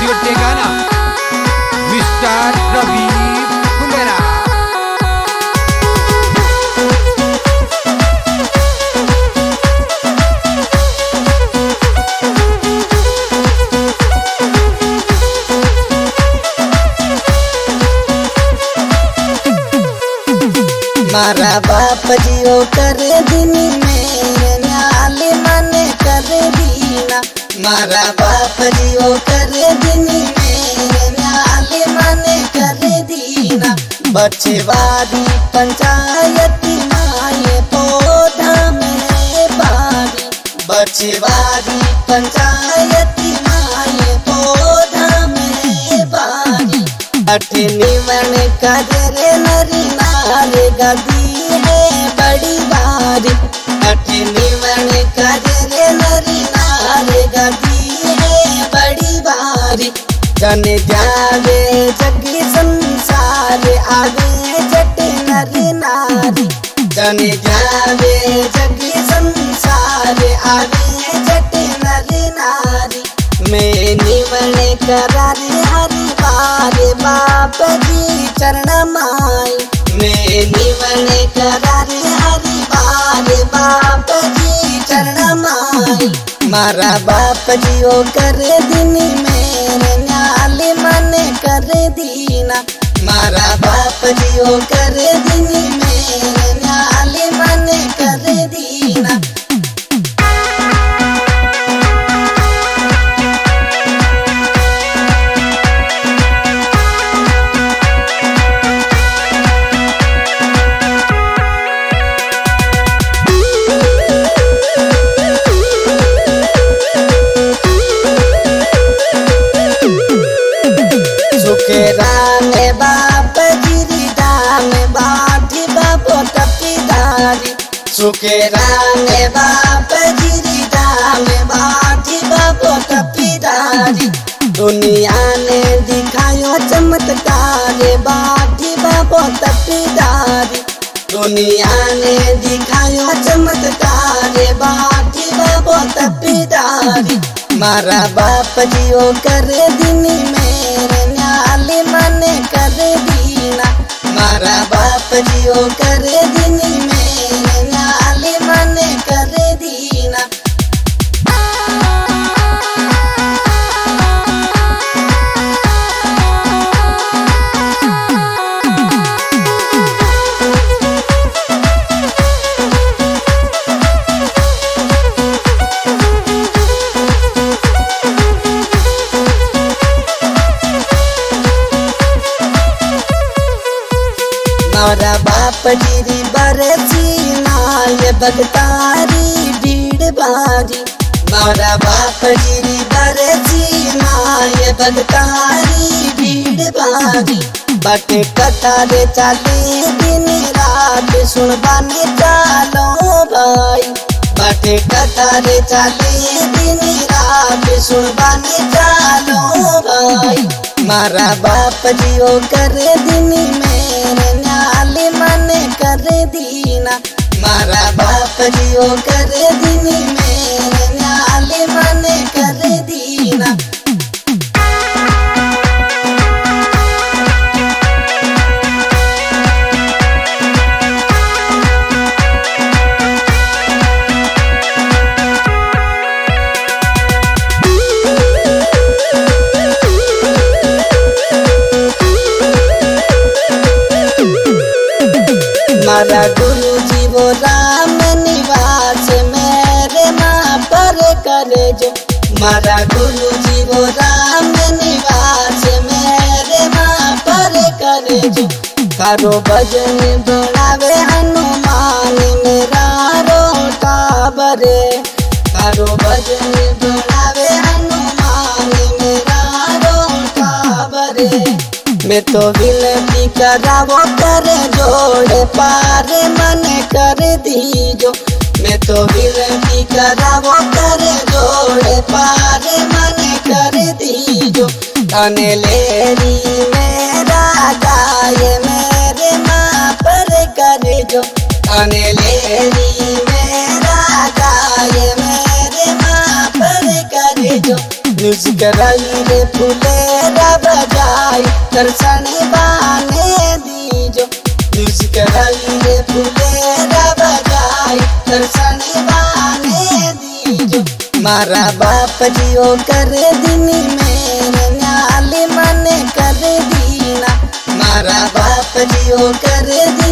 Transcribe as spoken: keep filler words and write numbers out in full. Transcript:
Audio टेगाना mister Ravi Phulera. मारा बाप जियो कर दिन मेरे न्याल मन कर दीना। मारा बाप जियो कर दिन मेरे न्याल मन कर दीना। बछवारी पंचायत माए पौधा में बारी। बछवारी पंचायत माए पौधा में बारी। अठनी मन कर नरी नारे गदी है बड़ी बारी। अठनी मन कर नरी नारे गदी है बड़ी बारी। जन जावे जगी संसार आगे जट नरी नारी। जन जावे जगी संसार आगे जट नरी नारी। मैं निवन करारी हरि बारे बाप जी चरण माई। मैं निवन करारी हरि बारे बाप जी चरण माई। मारा बाप जियो कर दिन मेरे न्याल मन कर दीना। मारा बाप जियो कर दिन मेरे न्याल मन कर दीना। राने बाप गिरी दान बाठी बाप तपीदारी। सुखे राने बाप गिरी दान बाठी बाप तपीदारी। दुनिया ने दिखायो चमत्कार बाठी बाप तपीदारी। दुनिया ने दिखायो चमत्कार बाठी बाप तपीदारी। मारा बाप जियो कर दिन मेरे न्याल मन कर दीना। मारा बाप जियो कर दिन मेरे न्याल मन कर दीना। मारा बाप गिरी बरसी नाय भगतारी भीड़ बारी। मारा बाप गिरी बरसी नाय भगतारी भीड़ बारी। बटे कतारे चाले दिन रात सुनबाने चालो भाई। बटे कतारे चाले दिन रात सुनबाने चालो भाई। मारा बाप जियो कर दिन मेरे न्याल मन कर दीना। मारा बाप जियो कर दिन मेरे न्याल मन कर दीना। मारा गुरु जी वो राम निवास मेरे माँ पर करे जो। मारा गुरु जी वो राम निवास मेरे माँ पर करे जो। करो भजन बढ़ावे हनुमान मेरा रोटा बरे। करो भजन बढ़ावे हनुमान मेरा रोटा बरे। मैं तो विनती करावो कर जोड़े पार मन कर दीजो। मैं तो विनती करावो कर जोड़े पार मन कर दीजो। तने लेरी मेरा गाय मेरे माँ पर कर जो। तने लेरी मेरा गाय मेरे माँ पर कर जो। म्यूजिक कराई रे फुलेरा बजाई दर्शन बाने दीजो। म्यूजिक कराई रे फुलेरा बजाई दर्शन बाने दीजो। मारा बाप जियो कर दिनी मेरे नाली मन कर दीना। मारा बाप जियो कर दी